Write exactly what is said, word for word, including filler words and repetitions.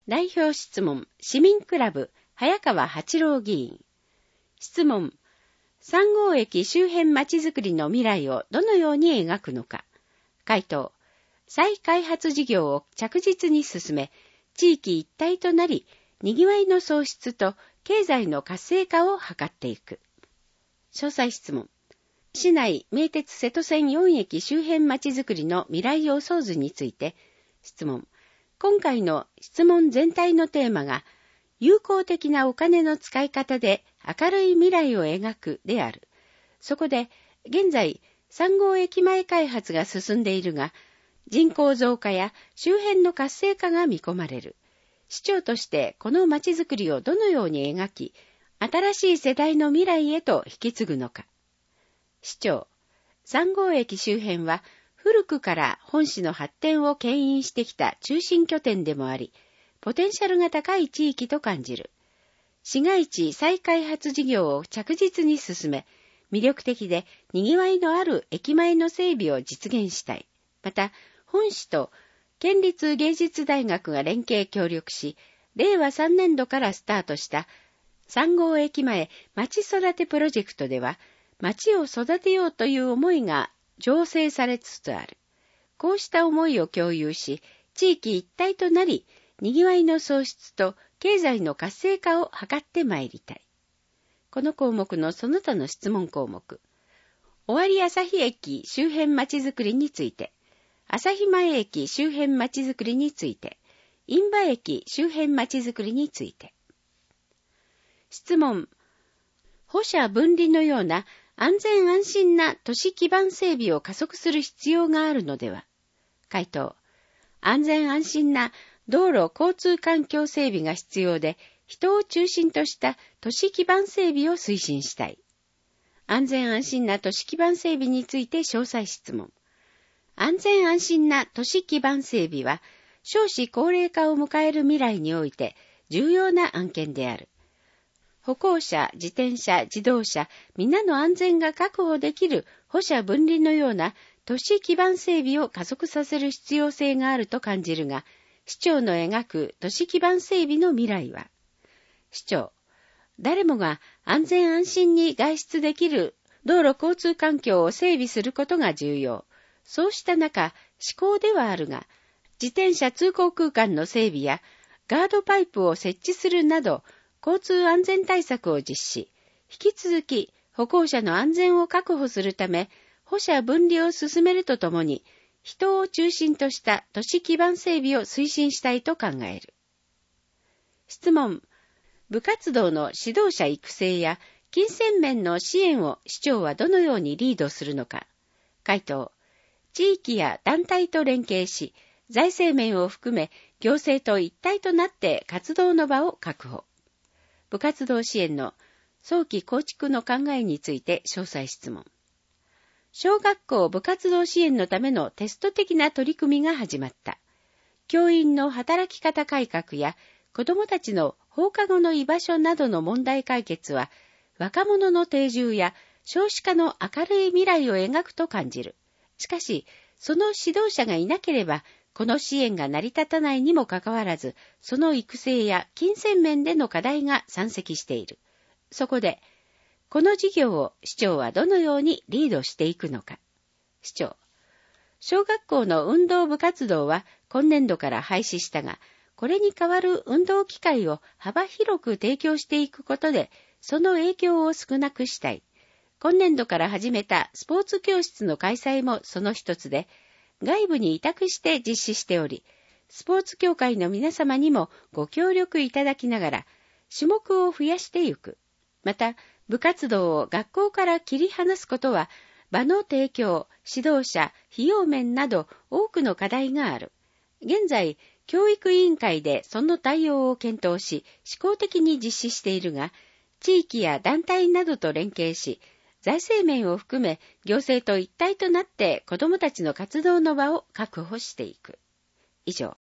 代表質問、市民クラブ、早川八郎議員。質問、さん号駅周辺まちづくりの未来をどのように描くのか。回答、再開発事業を着実に進め、地域一体となり、にぎわいの創出と経済の活性化を図っていく。詳細質問、市内名鉄瀬戸線よん駅周辺まちづくりの未来予想図について、質問、今回の質問全体のテーマが、有効的なお金の使い方で明るい未来を描くである。そこで、現在、さん号駅前開発が進んでいるが、人口増加や周辺の活性化が見込まれる。市長としてこのまちづくりをどのように描き、新しい世代の未来へと引き継ぐのか。市長、さん号駅周辺は古くから本市の発展を牽引してきた中心拠点でもあり、ポテンシャルが高い地域と感じる。市街地再開発事業を着実に進め、魅力的で賑わいのある駅前の整備を実現したい。また、本市と県立芸術大学が連携協力し、れいわさんねんどからスタートしたさん号駅前まち育てプロジェクトでは、町を育てようという思いが醸成されつつある。こうした思いを共有し、地域一体となり、にぎわいの創出と経済の活性化を図ってまいりたい。この項目のその他の質問項目。尾張旭駅周辺まちづくりについて、旭前駅周辺まちづくりについて、印旛駅周辺まちづくりについて。質問。歩車分離のような安全安心な都市基盤整備を加速する必要があるのでは。回答。安全安心な道路交通環境整備が必要で、人を中心とした都市基盤整備を推進したい。安全安心な都市基盤整備について詳細質問。安全安心な都市基盤整備は、少子高齢化を迎える未来において重要な案件である。歩行者、自転車、自動車、皆の安全が確保できる歩車分離のような都市基盤整備を加速させる必要性があると感じるが、市長の描く都市基盤整備の未来は、市長、誰もが安全安心に外出できる道路交通環境を整備することが重要。そうした中、施行ではあるが、自転車通行空間の整備やガードパイプを設置するなど、交通安全対策を実施。引き続き、歩行者の安全を確保するため、歩車分離を進めるとともに、人を中心とした都市基盤整備を推進したいと考える。質問。部活動の指導者育成や金銭面の支援を市長はどのようにリードするのか。回答。地域や団体と連携し、財政面を含め行政と一体となって活動の場を確保。部活動支援の早期構築の考えについて詳細質問。小学校部活動支援のためのテスト的な取り組みが始まった。教員の働き方改革や子どもたちの放課後の居場所などの問題解決は、若者の定住や少子化の明るい未来を描くと感じる。しかし、その指導者がいなければ、この支援が成り立たないにもかかわらず、その育成や金銭面での課題が山積している。そこで、この事業を市長はどのようにリードしていくのか。市長、小学校の運動部活動は今年度から廃止したが、これに代わる運動機会を幅広く提供していくことで、その影響を少なくしたい。今年度から始めたスポーツ教室の開催もその一つで、外部に委託して実施しており、スポーツ協会の皆様にもご協力いただきながら、種目を増やしていく。また、部活動を学校から切り離すことは、場の提供、指導者、費用面など多くの課題がある。現在、教育委員会でその対応を検討し、試行的に実施しているが、地域や団体などと連携し、財政面を含め行政と一体となって子どもたちの活動の場を確保していく。以上。